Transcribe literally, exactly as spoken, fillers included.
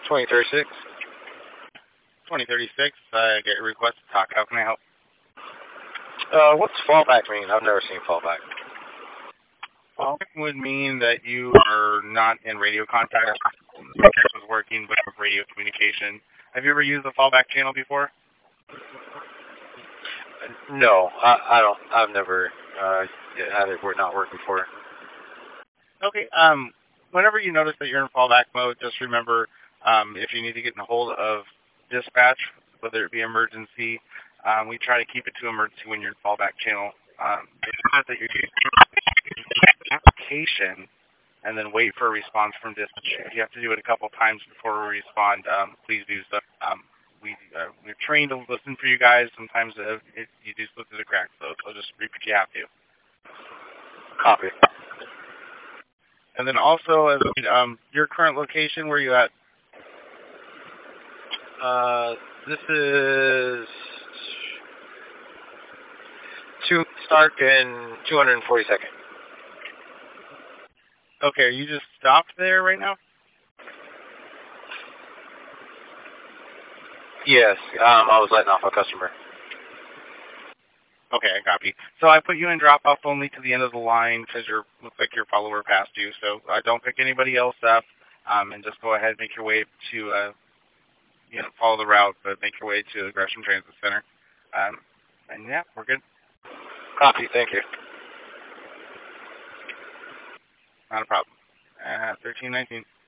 twenty thirty-six. twenty thirty-six, uh, get your request to talk. How can I help? Uh, what's fallback mean? I've never seen fallback. Fallback would mean that you are not in radio contact. Contact was working with radio communication. Have you ever used a fallback channel before? No, I, I don't. I've never uh, had it not work before. Okay. Um, whenever you notice that you're in fallback mode, just remember um, if you need to get in a hold of dispatch, whether it be emergency, um, we try to keep it to emergency when you're in fallback channel. Um, it's not that you're using application and then wait for a response from dispatch. If you have to do it a couple times before we respond, um, please do so. Um, we, uh, we're trained to listen for you guys. Sometimes uh, it, you do slip through the cracks, though, so just repeat if you have to. Copy. And then also, as um, your current location, where are you at? Uh, this is two Stark and two hundred forty-second. Okay, are you just stopped there right now? Yes, um, I was letting off a customer. Okay, I copy. So I put you in drop-off only to the end of the line because you looks like your follower passed you. So uh, don't pick anybody else up, um, and just go ahead and make your way to, uh, you know, follow the route, but make your way to the Gresham Transit Center. Um, and yeah, we're good. Copy, thank you. Not a problem. Uh, thirteen nineteen.